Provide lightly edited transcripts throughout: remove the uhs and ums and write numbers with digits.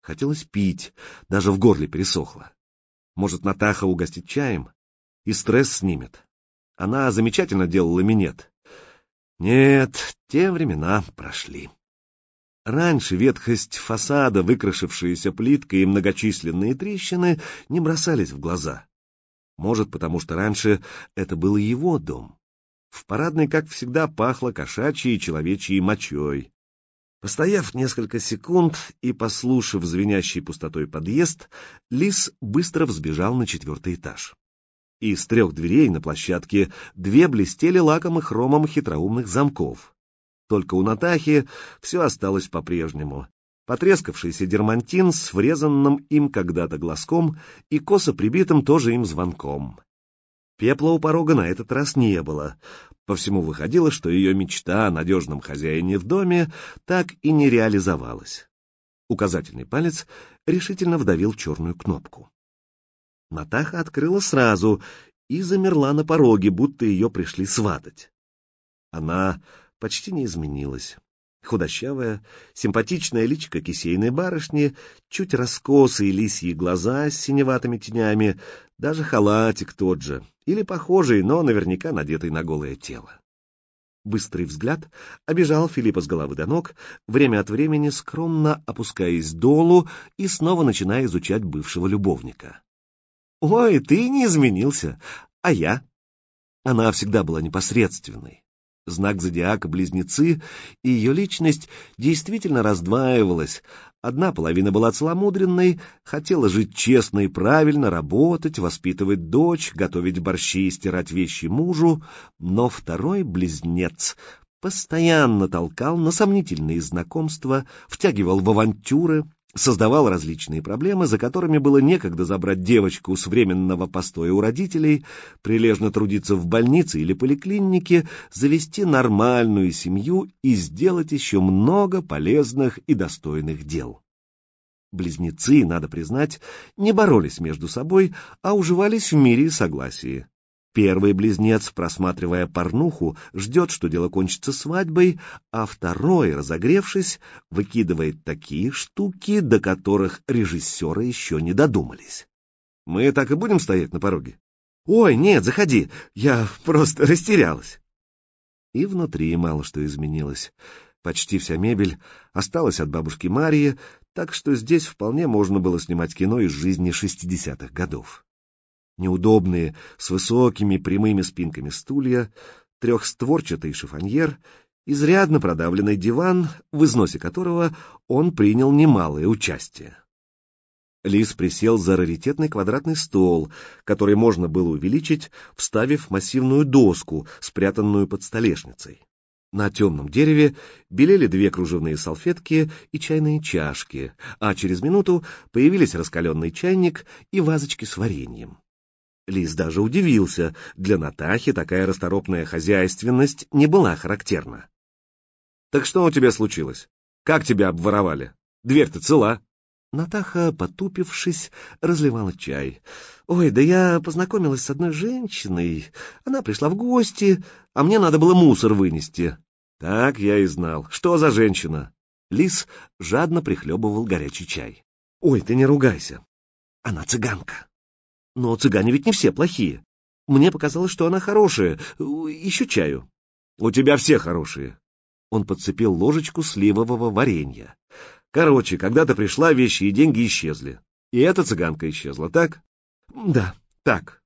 Хотелось пить, даже в горле пересохло. Может, Натаха угостить чаем? И стресс снимет. Она замечательно делала минет. Нет, те времена прошли. Раньше ветхость фасада, выкрашившаяся плиткой и многочисленные трещины не бросались в глаза. Может, потому что раньше это был его дом. В парадной, как всегда, пахло кошачьей и человечьей мочой. Постояв несколько секунд и послушав звенящий пустотой подъезд, Лис быстро взбежал на 4-й этаж. Из 3 дверей на площадке 2 блестели лаком и хромом хитроумных замков. Только у Натахи все осталось по-прежнему. Потрескавшийся дермантин с врезанным им когда-то глазком и косо прибитым тоже им звонком. Пепла у порога на этот раз не было. По всему выходило, что ее мечта о надежном хозяине в доме так и не реализовалась. Указательный палец решительно вдавил черную кнопку. Натаха открыла сразу и замерла на пороге, будто ее пришли сватать. Она почти не изменилась. Худощавая, симпатичная личико кисейной барышни, чуть раскосые лисьи глаза с синеватыми тенями, даже халатик тот же, или похожий, но наверняка надетый на голое тело. Быстрый взгляд обежал Филиппа с головы до ног, время от времени скромно опускаясь долу и снова начиная изучать бывшего любовника. «Ой, ты не изменился, а я?» Она всегда была непосредственной. Знак зодиака Близнецы, и ее личность действительно раздваивалась. Одна половина была целомудренной, хотела жить честно и правильно, работать, воспитывать дочь, готовить борщи и стирать вещи мужу, но второй близнец постоянно толкал на сомнительные знакомства, втягивал в авантюры, создавал различные проблемы, за которыми было некогда забрать девочку с временного постоя у родителей, прилежно трудиться в больнице или поликлинике, завести нормальную семью и сделать еще много полезных и достойных дел. Близнецы, надо признать, не боролись между собой, а уживались в мире и согласии. Первый близнец, просматривая порнуху, ждет, что дело кончится свадьбой, а второй, разогревшись, выкидывает такие штуки, до которых режиссеры еще не додумались. «Мы так и будем стоять на пороге?» «Ой, нет, заходи, я просто растерялась». И внутри мало что изменилось. Почти вся мебель осталась от бабушки Марии, так что здесь вполне можно было снимать кино из жизни 60-х годов. Неудобные, с высокими прямыми спинками стулья, трехстворчатый шифоньер, изрядно продавленный диван, в износе которого он принял немалое участие. Лис присел за раритетный квадратный стол, который можно было увеличить, вставив массивную доску, спрятанную под столешницей. На темном дереве белели 2 кружевные салфетки и чайные чашки, а через минуту появились раскаленный чайник и вазочки с вареньем. Лис даже удивился, для Натахи такая расторопная хозяйственность не была характерна. «Так что у тебя случилось? Как тебя обворовали? Дверь-то цела?» Натаха, потупившись, разливала чай. «Ой, да я познакомилась с одной женщиной. Она пришла в гости, а мне надо было мусор вынести». «Так я и знал. Что за женщина?» Лис жадно прихлебывал горячий чай. «Ой, ты не ругайся. Она цыганка. Но цыгане ведь не все плохие. Мне показалось, что она хорошая. Еще чаю». «У тебя все хорошие». Он подцепил ложечку сливового варенья. «Короче, когда ты пришла, вещи и деньги исчезли. И эта цыганка исчезла, так?» «Да, так».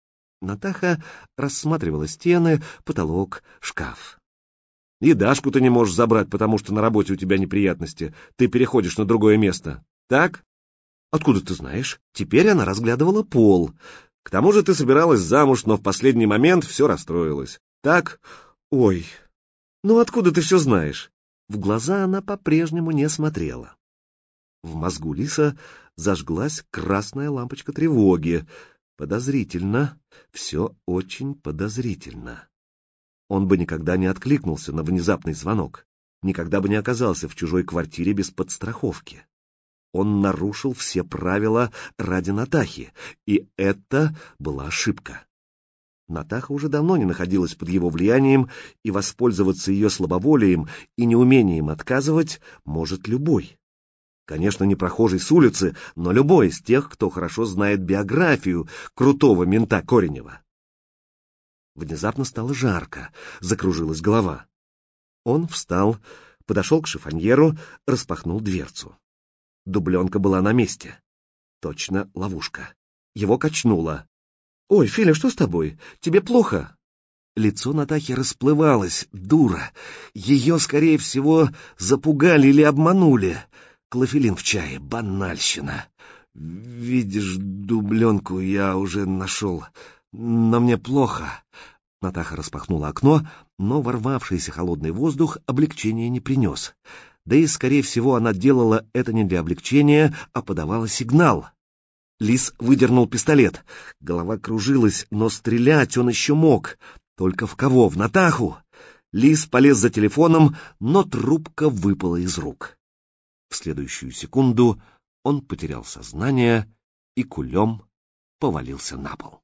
Натаха рассматривала стены, потолок, шкаф. «И Дашку ты не можешь забрать, потому что на работе у тебя неприятности. Ты переходишь на другое место. Так?» «Откуда ты знаешь?» Теперь она разглядывала пол. «К тому же ты собиралась замуж, но в последний момент все расстроилось. Так? Ой, ну откуда ты все знаешь?» В глаза она по-прежнему не смотрела. В мозгу Лиса зажглась красная лампочка тревоги. Подозрительно, все очень подозрительно. Он бы никогда не откликнулся на внезапный звонок, никогда бы не оказался в чужой квартире без подстраховки. Он нарушил все правила ради Натахи, и это была ошибка. Натаха уже давно не находилась под его влиянием, и воспользоваться ее слабоволием и неумением отказывать может любой. Конечно, не прохожий с улицы, но любой из тех, кто хорошо знает биографию крутого мента Коренева. Внезапно стало жарко, закружилась голова. Он встал, подошел к шифоньеру, распахнул дверцу. Дубленка была на месте. Точно ловушка. Его качнуло. «Ой, Филя, что с тобой? Тебе плохо?» Лицо Натахи расплывалось. Дура. Ее, скорее всего, запугали или обманули. Клофелин в чае. Банальщина. «Видишь, дубленку я уже нашел. Но мне плохо». Натаха распахнула окно, но ворвавшийся холодный воздух облегчения не принес. Да и, скорее всего, она делала это не для облегчения, а подавала сигнал. Лис выдернул пистолет. Голова кружилась, но стрелять он еще мог. Только в кого? В Натаху? Лис полез за телефоном, но трубка выпала из рук. В следующую секунду он потерял сознание и кулем повалился на пол.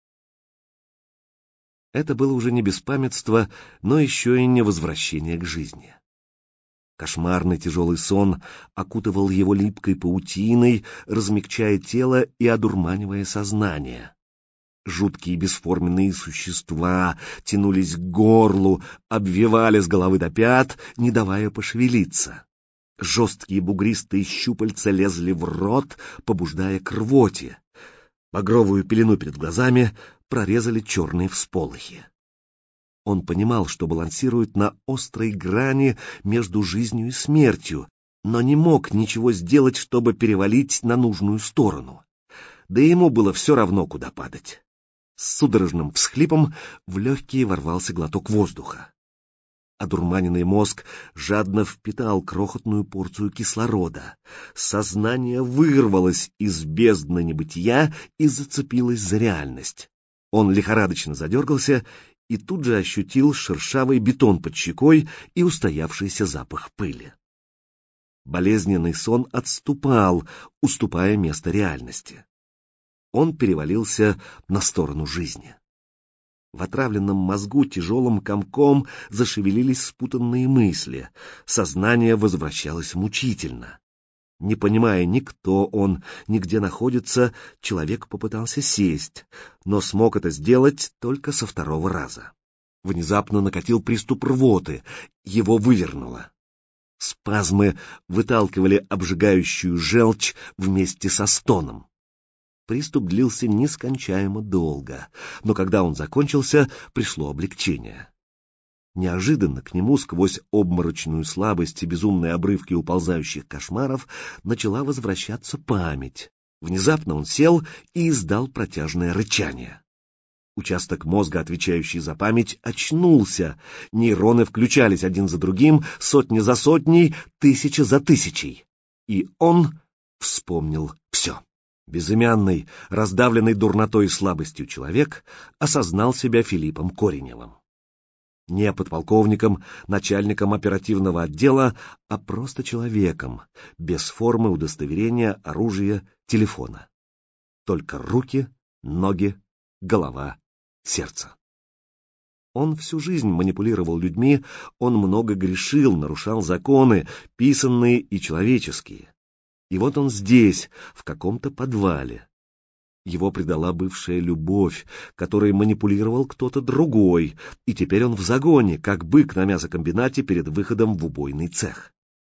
Это было уже не беспамятство, но еще и не возвращение к жизни. Кошмарный тяжелый сон окутывал его липкой паутиной, размягчая тело и одурманивая сознание. Жуткие бесформенные существа тянулись к горлу, обвивали с головы до пят, не давая пошевелиться. Жесткие бугристые щупальца лезли в рот, побуждая к рвоте. Багровую пелену перед глазами прорезали черные всполохи. Он понимал, что балансирует на острой грани между жизнью и смертью, но не мог ничего сделать, чтобы перевалить на нужную сторону. Да и ему было все равно, куда падать. С судорожным всхлипом в легкие ворвался глоток воздуха. Одурманенный мозг жадно впитал крохотную порцию кислорода. Сознание вырвалось из бездны небытия и зацепилось за реальность. Он лихорадочно задергался и тут же ощутил шершавый бетон под щекой и устоявшийся запах пыли. Болезненный сон отступал, уступая место реальности. Он перевалился на сторону жизни. В отравленном мозгу тяжелым комком зашевелились спутанные мысли. Сознание возвращалось мучительно. Не понимая ни кто он, ни где находится, человек попытался сесть, но смог это сделать только со второго раза. Внезапно накатил приступ рвоты, его вывернуло. Спазмы выталкивали обжигающую желчь вместе со стоном. Приступ длился нескончаемо долго, но когда он закончился, пришло облегчение. Неожиданно к нему сквозь обморочную слабость и безумные обрывки уползающих кошмаров начала возвращаться память. Внезапно он сел и издал протяжное рычание. Участок мозга, отвечающий за память, очнулся. Нейроны включались один за другим, сотни за сотней, тысяча за тысячей. И он вспомнил все. Безымянный, раздавленный дурнотой и слабостью человек осознал себя Филиппом Кореневым. Не подполковником, начальником оперативного отдела, а просто человеком, без формы, удостоверения, оружия, телефона. Только руки, ноги, голова, сердце. Он всю жизнь манипулировал людьми, он много грешил, нарушал законы, писанные и человеческие. И вот он здесь, в каком-то подвале. Его предала бывшая любовь, которой манипулировал кто-то другой, и теперь он в загоне, как бык на мясокомбинате перед выходом в убойный цех.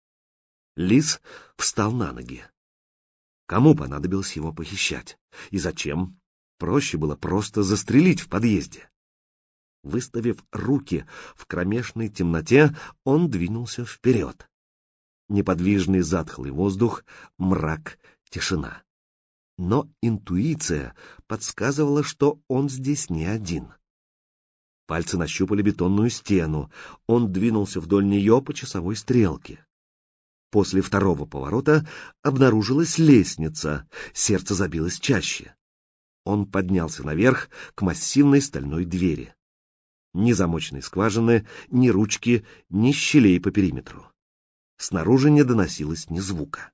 Лис встал на ноги. Кому понадобилось его похищать? И зачем? Проще было просто застрелить в подъезде. Выставив руки в кромешной темноте, он двинулся вперед. Неподвижный затхлый воздух, мрак, тишина. Но интуиция подсказывала, что он здесь не один. Пальцы нащупали бетонную стену. Он двинулся вдоль нее по часовой стрелке. После второго поворота обнаружилась лестница, сердце забилось чаще. Он поднялся наверх к массивной стальной двери. Ни замочной скважины, ни ручки, ни щелей по периметру. Снаружи не доносилось ни звука.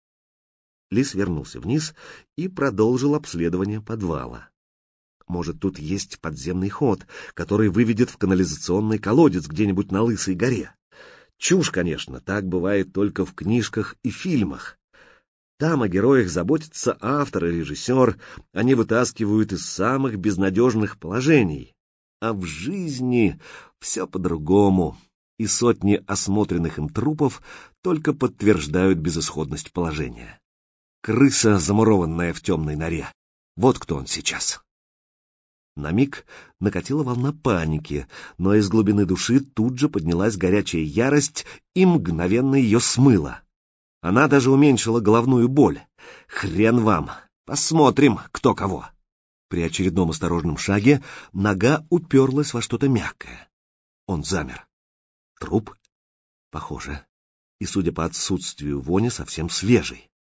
Лис вернулся вниз и продолжил обследование подвала. Может, тут есть подземный ход, который выведет в канализационный колодец где-нибудь на Лысой горе. Чушь, конечно, так бывает только в книжках и фильмах. Там о героях заботится автор и режиссер, они вытаскивают из самых безнадежных положений. А в жизни все по-другому, и сотни осмотренных им трупов только подтверждают безысходность положения. Крыса, замурованная в темной норе. Вот кто он сейчас. На миг накатила волна паники, но из глубины души тут же поднялась горячая ярость и мгновенно ее смыла. Она даже уменьшила головную боль. Хрен вам, посмотрим, кто кого. При очередном осторожном шаге нога уперлась во что-то мягкое. Он замер. Труп? Похоже. И, судя по отсутствию вони, совсем свежий.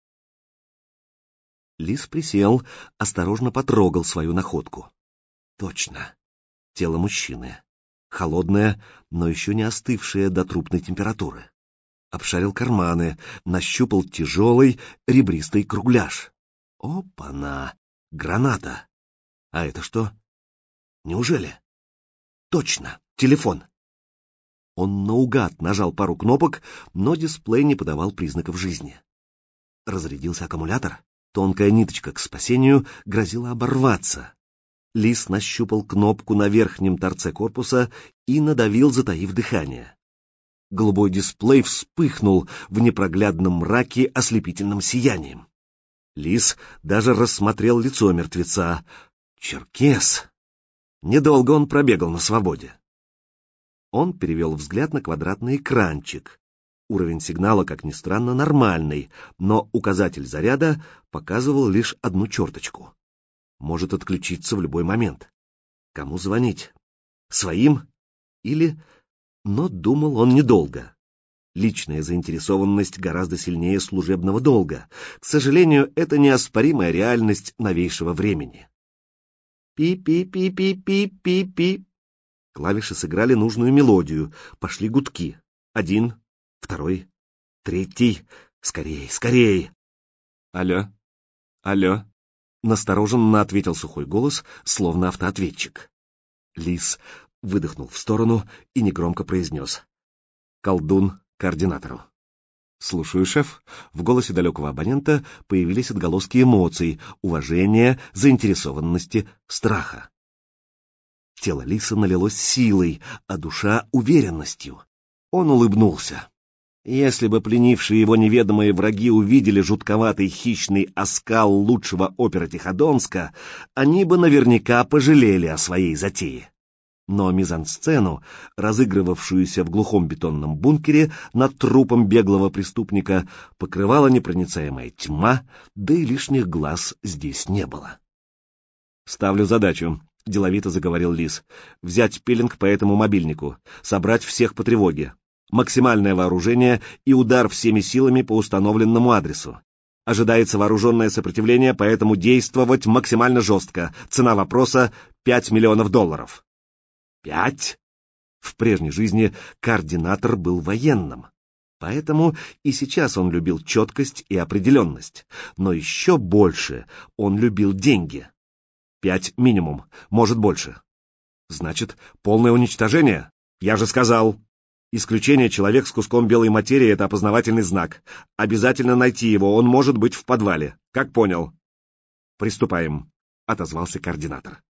Лис присел, осторожно потрогал свою находку. Точно. Тело мужчины. Холодное, но еще не остывшее до трупной температуры. Обшарил карманы, нащупал тяжелый ребристый кругляш. Опа-на! Граната! А это что? Неужели? Точно! Телефон! Он наугад нажал пару кнопок, но дисплей не подавал признаков жизни. Разрядился аккумулятор. Тонкая ниточка к спасению грозила оборваться. Лис нащупал кнопку на верхнем торце корпуса и надавил, затаив дыхание. Голубой дисплей вспыхнул в непроглядном мраке ослепительным сиянием. Лис даже рассмотрел лицо мертвеца. Черкес! Недолго он пробегал на свободе. Он перевел взгляд на квадратный экранчик. Уровень сигнала, как ни странно, нормальный, но указатель заряда показывал лишь одну черточку. Может отключиться в любой момент. Кому звонить? Своим? Или... Но думал он недолго. Личная заинтересованность гораздо сильнее служебного долга. К сожалению, это неоспоримая реальность новейшего времени. Пи-пи-пи-пи-пи-пи-пи. Клавиши сыграли нужную мелодию. Пошли гудки. Один, второй, третий. Скорей, скорей. Алло, алло. Настороженно ответил сухой голос, словно автоответчик. Лис выдохнул в сторону и негромко произнес: «Колдун координатору». «Слушаю, шеф». В голосе далекого абонента появились отголоски эмоций, уважения, заинтересованности, страха. Тело Лиса налилось силой, а душа — уверенностью. Он улыбнулся. Если бы пленившие его неведомые враги увидели жутковатый хищный оскал лучшего опера Тиходонска, они бы наверняка пожалели о своей затее. Но мизансцену, разыгрывавшуюся в глухом бетонном бункере над трупом беглого преступника, покрывала непроницаемая тьма, да и лишних глаз здесь не было. «Ставлю задачу», — деловито заговорил Лис, — «взять пилинг по этому мобильнику, собрать всех по тревоге. Максимальное вооружение и удар всеми силами по установленному адресу. Ожидается вооруженное сопротивление, поэтому действовать максимально жестко. Цена вопроса — $5 миллионов. 5? В прежней жизни координатор был военным. Поэтому и сейчас он любил четкость и определенность. Но еще больше он любил деньги. 5 минимум, может больше. Значит, полное уничтожение? Я же сказал. Исключение: человек с куском белой материи — это опознавательный знак. Обязательно найти его, он может быть в подвале. Как понял? Приступаем, — отозвался координатор.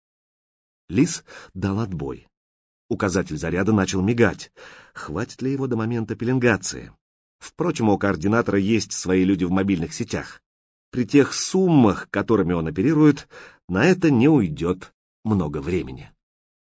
Лис дал отбой. Указатель заряда начал мигать. Хватит ли его до момента пеленгации? Впрочем, у координатора есть свои люди в мобильных сетях. При тех суммах, которыми он оперирует, на это не уйдет много времени.